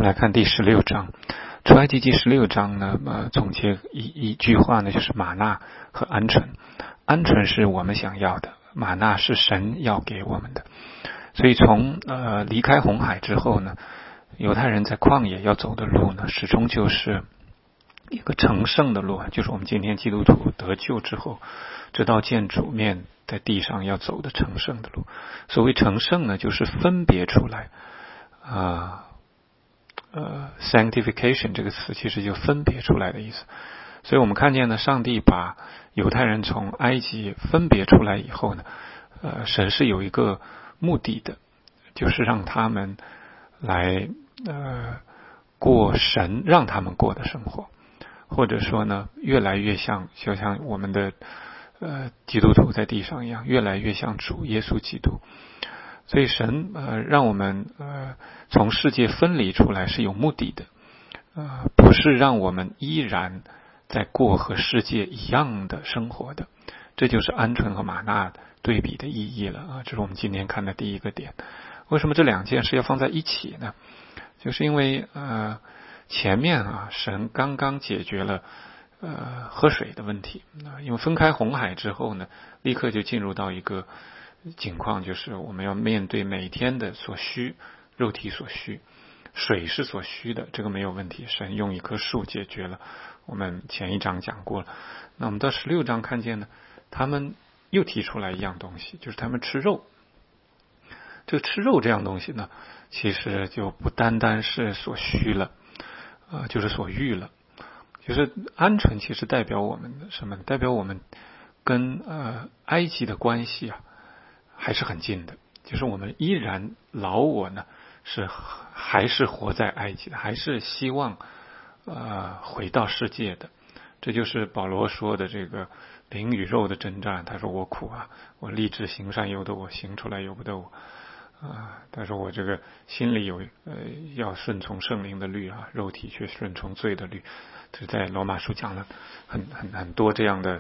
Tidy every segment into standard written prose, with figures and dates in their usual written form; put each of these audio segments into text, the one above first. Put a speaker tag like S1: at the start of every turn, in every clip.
S1: 们来看第16章。出埃及记16章呢，总结一句话呢，就是玛纳和鹌鹑。鹌鹑是我们想要的，玛纳是神要给我们的。所以从离开红海之后呢，犹太人在旷野要走的路呢，始终就是一个成圣的路，就是我们今天基督徒得救之后，直到见主面在地上要走的成圣的路。所谓成圣呢，就是分别出来。sanctification 这个词其实就分别出来的意思。所以我们看见呢，上帝把犹太人从埃及分别出来以后呢，神是有一个目的的，就是让他们来过神让他们过的生活，或者说呢，越来越就像我们的基督徒在地上一样，越来越像主耶稣基督。所以神让我们从世界分离出来是有目的的，不是让我们依然在过和世界一样的生活的。这就是鹌鹑和玛纳对比的意义了这是我们今天看的第一个点。为什么这两件事要放在一起呢？就是因为前面神刚刚解决了喝水的问题，因为分开红海之后呢，立刻就进入到一个情况，就是我们要面对每天的所需，肉体所需，水是所需的，这个没有问题，神用一棵树解决了，我们前一章讲过了。那我们到16章看见呢，他们又提出来一样东西，就是他们吃肉。这个吃肉这样东西呢，其实就不单单是所需了，就是所欲了。就是鹌鹑其实代表我们的什么？代表我们跟埃及的关系还是很近的，就是我们依然老我呢还是活在埃及的，还是希望回到世界的。这就是保罗说的这个灵与肉的征战。他说我苦我立志行善由得我，行出来由不得我他说我这个心里有要顺从圣灵的律肉体却顺从罪的律。这在罗马书讲了很多这样的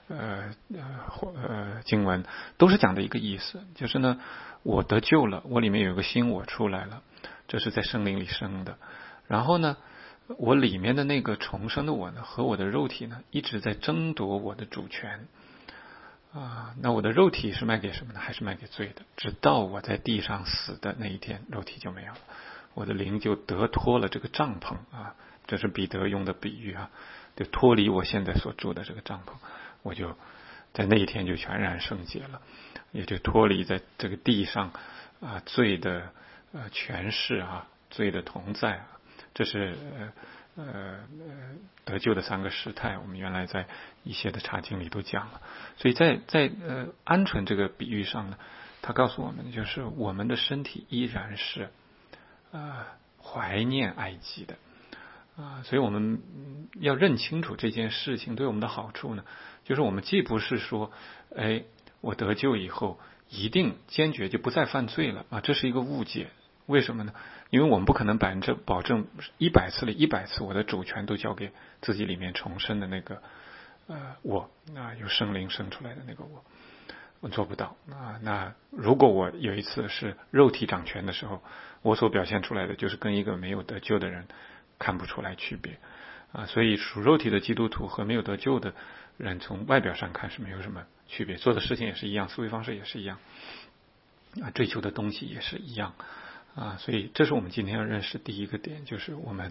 S1: 经文，都是讲的一个意思，就是呢，我得救了，我里面有一个新我出来了，这是在圣灵里生的。然后呢，我里面的那个重生的我呢，和我的肉体呢，一直在争夺我的主权那我的肉体是卖给什么呢？还是卖给罪的。直到我在地上死的那一天，肉体就没有了，我的灵就得脱了这个帐篷这是彼得用的比喻就脱离我现在所住的这个帐篷，我就在那一天就全然圣洁了，也就脱离在这个地上罪的权势罪的同在这是得救的3个时态，我们原来在一些的查经里都讲了。所以在鹌鹑这个比喻上呢，他告诉我们，就是我们的身体依然是怀念埃及的所以我们要认清楚这件事情对我们的好处呢，就是我们既不是说我得救以后一定坚决就不再犯罪了这是一个误解。为什么呢？因为我们不可能保证100次里100次我的主权都交给自己里面重生的那个我有圣灵生出来的那个我做不到那如果我有一次是肉体掌权的时候，我所表现出来的就是跟一个没有得救的人看不出来区别所以属肉体的基督徒和没有得救的人从外表上看是没有什么区别，做的事情也是一样，思维方式也是一样追求的东西也是一样所以这是我们今天要认识第一个点，就是我们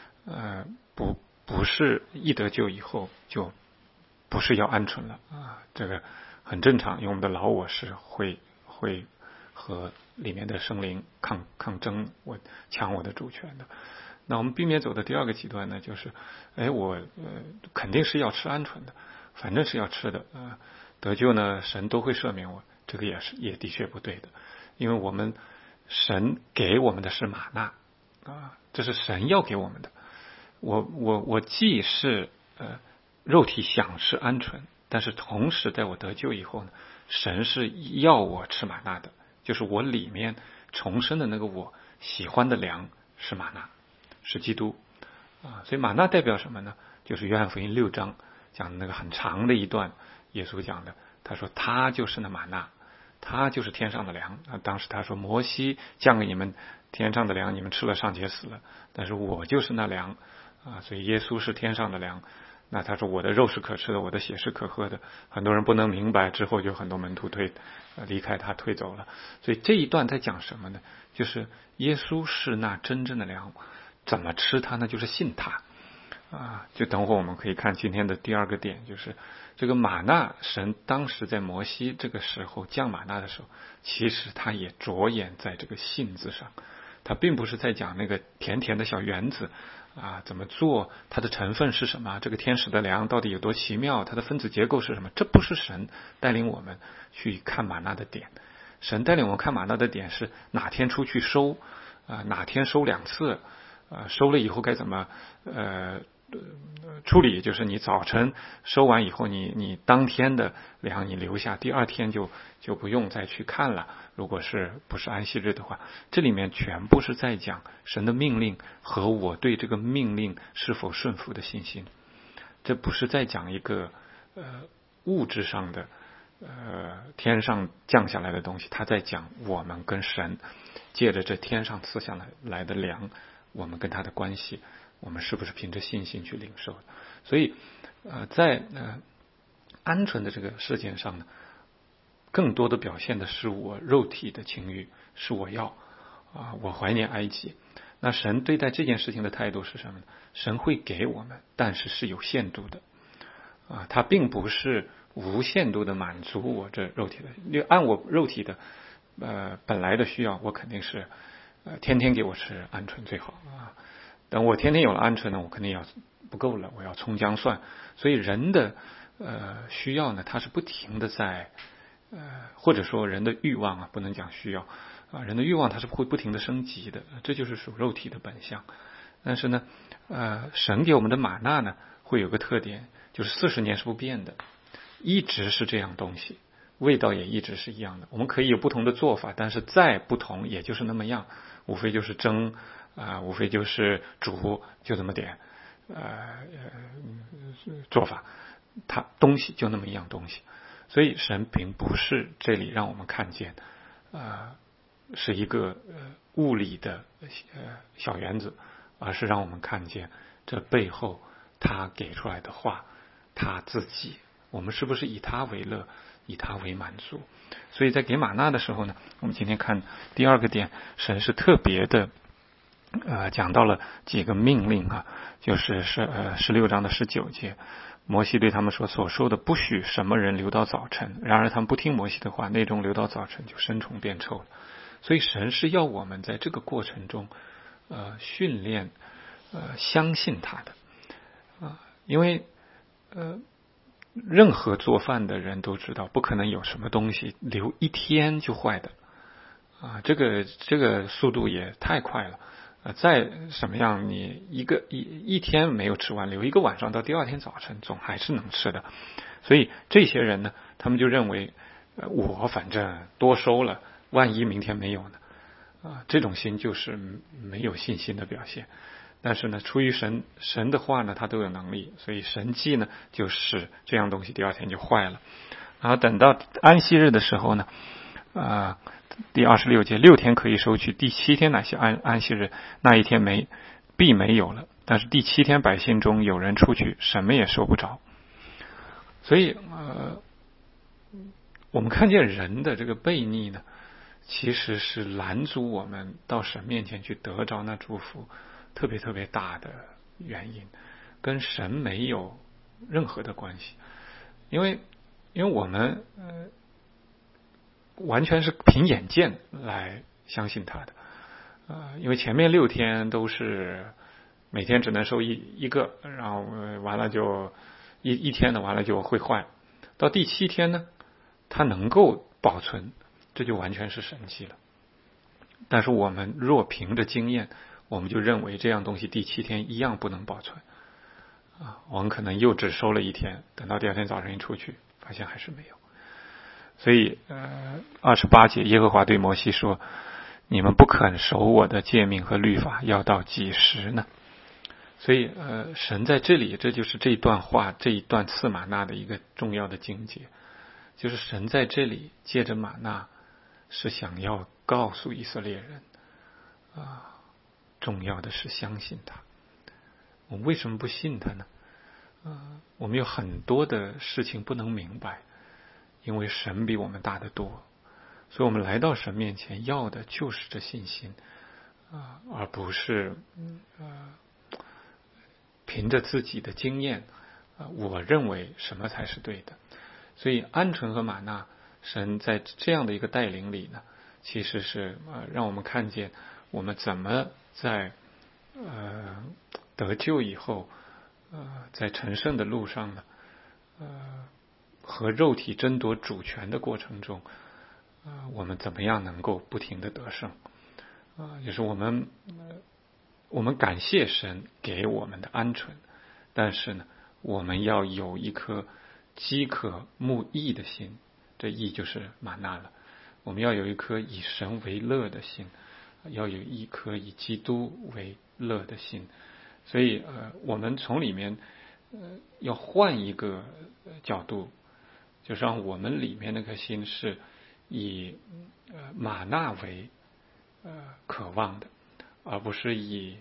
S1: 不是一得救以后就不是要鹌鹑了这个很正常，因为我们的老我是会和里面的圣灵抗争，我抢我的主权的。那我们避免走的第二个极端呢，就是我肯定是要吃鹌鹑的，反正是要吃的得救呢神都会赦免我，这个也的确不对的。因为我们神给我们的是玛纳这是神要给我们的。我既是肉体想吃鹌鹑，但是同时在我得救以后呢，神是要我吃玛纳的，就是我里面重生的那个我喜欢的粮是玛纳，是基督所以玛纳代表什么呢？就是约翰福音6章讲的那个很长的一段，耶稣讲的，他说他就是那玛纳， 他就是天上的粮。当时他说，摩西降给你们天上的粮，你们吃了尚且死了，但是我就是那粮所以耶稣是天上的粮。那他说我的肉是可吃的，我的血是可喝的。很多人不能明白，之后就很多门徒离开他退走了。所以这一段在讲什么呢？就是耶稣是那真正的粮，怎么吃它呢？就是信他就等会我们可以看今天的第二个点，就是这个玛纳，神当时在摩西这个时候降玛纳的时候，其实他也着眼在这个信字上，他并不是在讲那个甜甜的小圆子怎么做，它的成分是什么，这个天使的粮到底有多奇妙，它的分子结构是什么，这不是神带领我们去看玛纳的点。神带领我们看玛纳的点是哪天出去收哪天收2次收了以后该怎么处理，就是你早晨收完以后，你当天的粮你留下，第二天就不用再去看了。如果不是安息日的话，这里面全部是在讲神的命令和我对这个命令是否顺服的信心。这不是在讲一个物质上的天上降下来的东西，他在讲我们跟神借着这天上赐下来的粮，我们跟他的关系，我们是不是凭着信心去领受的。所以在鹌鹑的这个事件上呢，更多的表现的是我肉体的情欲，是我要我怀念埃及。那神对待这件事情的态度是什么呢？神会给我们，但是是有限度的他并不是无限度的满足我这肉体的，按我肉体的本来的需要，我肯定是天天给我吃鹌鹑最好等我天天有了鹌鹑呢，我肯定要不够了，我要葱姜蒜。所以人的需要呢，它是不停的在或者说人的欲望不能讲需要人的欲望它是会不停的升级的，这就是属肉体的本相。但是呢神给我们的玛纳呢会有个特点，就是40年是不变的，一直是这样东西，味道也一直是一样的。我们可以有不同的做法，但是再不同也就是那么样，无非就是蒸无非就是煮，就这么点做法，它东西就那么一样东西。所以神并不是这里让我们看见是一个物理的小原子，而是让我们看见这背后他给出来的话，他自己，我们是不是以他为乐，以他为满足。所以在给玛纳的时候呢，我们今天看第二个点，神是特别的讲到了几个命令就是16章的19节，摩西对他们说，所说的不许什么人留到早晨，然而他们不听摩西的话，内中留到早晨就生虫变臭了。所以神是要我们在这个过程中训练相信他的因为任何做饭的人都知道，不可能有什么东西留1天就坏的这个速度也太快了再什么样，你一天没有吃完，留1个晚上到第2天早晨总还是能吃的。所以这些人呢，他们就认为我反正多收了，万一明天没有呢这种心就是没有信心的表现。但是呢，出于神的话呢，他都有能力，所以神迹呢就使这样东西第2天就坏了。然后等到安息日的时候呢第26节，6天可以收取，第7天乃是安息日，那一天必没有了。但是第7天百姓中有人出去，什么也收不着。所以我们看见人的这个悖逆呢，其实是拦阻我们到神面前去得着那祝福特别特别大的原因，跟神没有任何的关系。因为我们完全是凭眼见来相信他的因为前面6天都是每天只能收一个，然后完了就一天的完了就会坏，到第7天呢它能够保存，这就完全是神迹了。但是我们若凭着经验，我们就认为这样东西第7天一样不能保存我们可能又只收了1天，等到第2天早上一出去发现还是没有。所以28节，耶和华对摩西说，你们不肯守我的诫命和律法，要到几时呢？所以神在这里，这就是这一段话，这一段赐玛纳的一个重要的境界，就是神在这里借着玛纳是想要告诉以色列人重要的是相信他。我们为什么不信他呢？我们有很多的事情不能明白，因为神比我们大得多，所以我们来到神面前要的就是这信心而不是凭着自己的经验我认为什么才是对的。所以鹌鹑和玛纳，神在这样的一个带领里呢，其实是让我们看见我们怎么在得救以后在成圣的路上呢和肉体争夺主权的过程中我们怎么样能够不停的得胜就是我们感谢神给我们的鹌鹑，但是呢我们要有一颗饥渴慕义的心，这义就是玛纳了。我们要有一颗以神为乐的心，要有一颗以基督为乐的心。所以我们从里面要换一个角度，就是让我们里面那颗心是以玛纳为渴望的，而不是以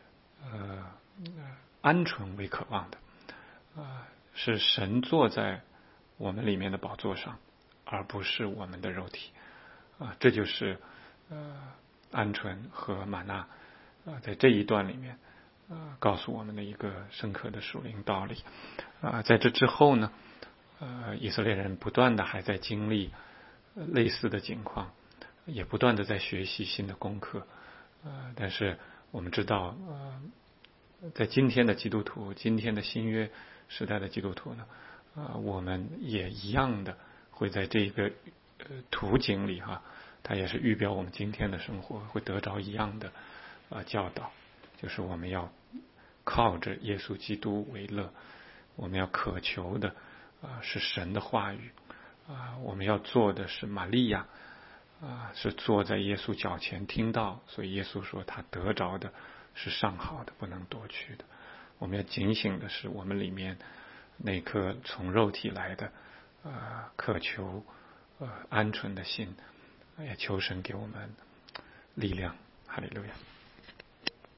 S1: 鹌鹑为渴望的是神坐在我们里面的宝座上，而不是我们的肉体这就是鹌鹑和玛纳在这一段里面告诉我们的一个深刻的属灵道理在这之后呢以色列人不断的还在经历类似的情况，也不断的在学习新的功课但是我们知道在今天的基督徒，今天的新约时代的基督徒呢我们也一样的会在这个图景里它也是预表我们今天的生活会得着一样的教导，就是我们要靠着耶稣基督为乐，我们要渴求的是神的话语我们要做的是玛利亚是坐在耶稣脚前听到，所以耶稣说他得着的是上好的，不能夺去的。我们要警醒的是我们里面那颗从肉体来的渴求鹌鹑的心，也求神给我们力量。哈利路亚。